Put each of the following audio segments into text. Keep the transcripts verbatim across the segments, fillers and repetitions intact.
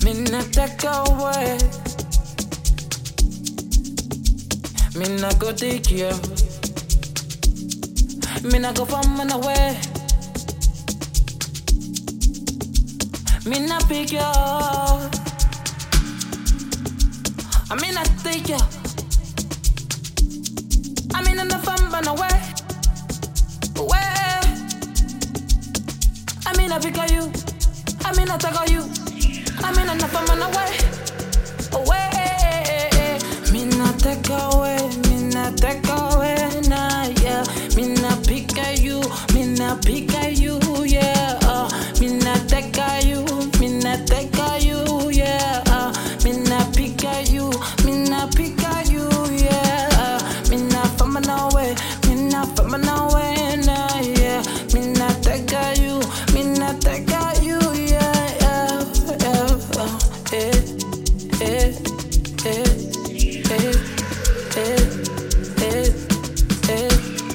Me not take away. Me not go take you. Me not go from an away. Me not pick you up. I mean not take you. I mean in the fun run away. Away. I mean I pick on you. I mean I take on you. I mean in the fun run away. Away. Me not take away. Me not take away. Nah, yeah. Me not pick on you. Me not pick on you. Yeah. Uh, me not take on you. Me not take on you. Yeah. Uh, me not pick on you. Me not pick on you. Yeah. Uh, me not from an away. Me not from an away. Nah, yeah. Me not take on you. Me not take on you. Yeah. Yeah. Yeah. Uh, eh. Eh. Eh. Eh. Eh. Eh. Eh.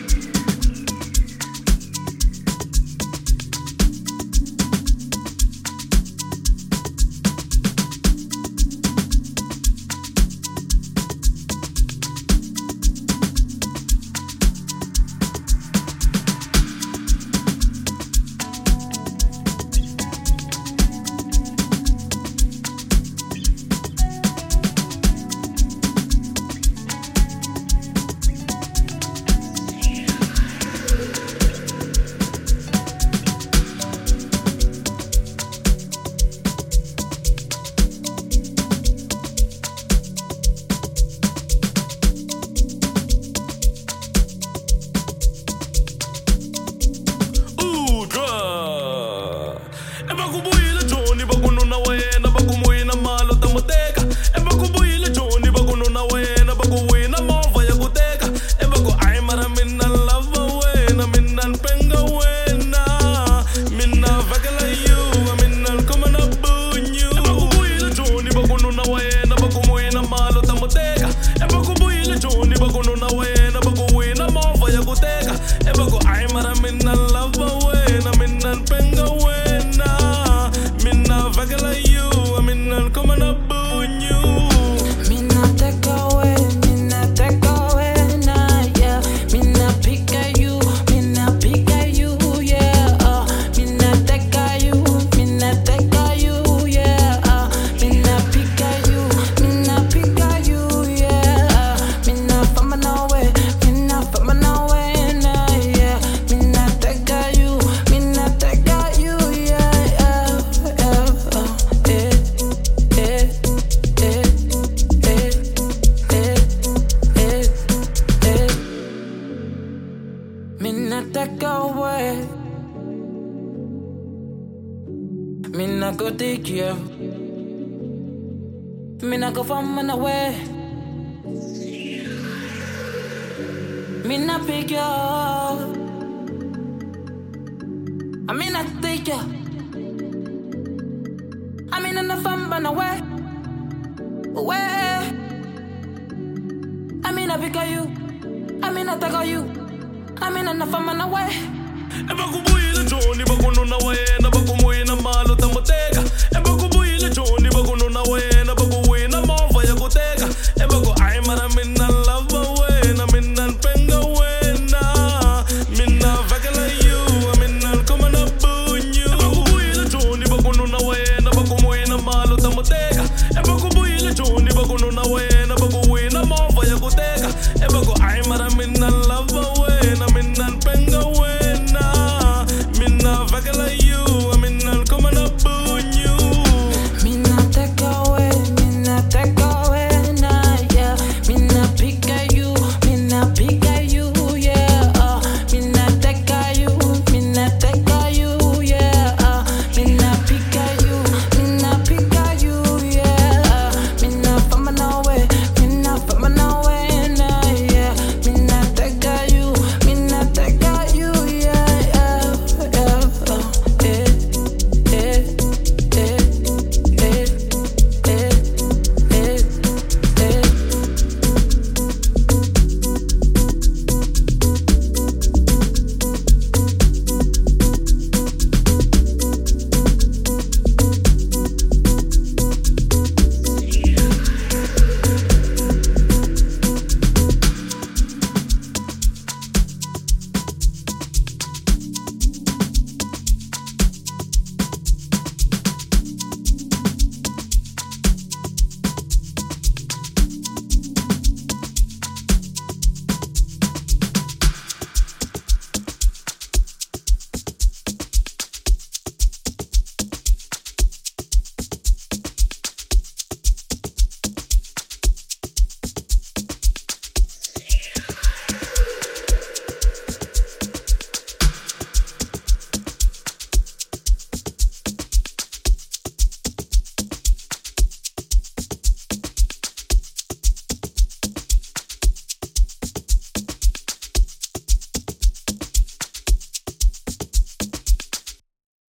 Me not go take you. Me not go from an away. Me not pick you up. I mean not take you. I mean in the fun run away. Away. I mean I pick on you. I mean I take on you. I mean in the fun run away.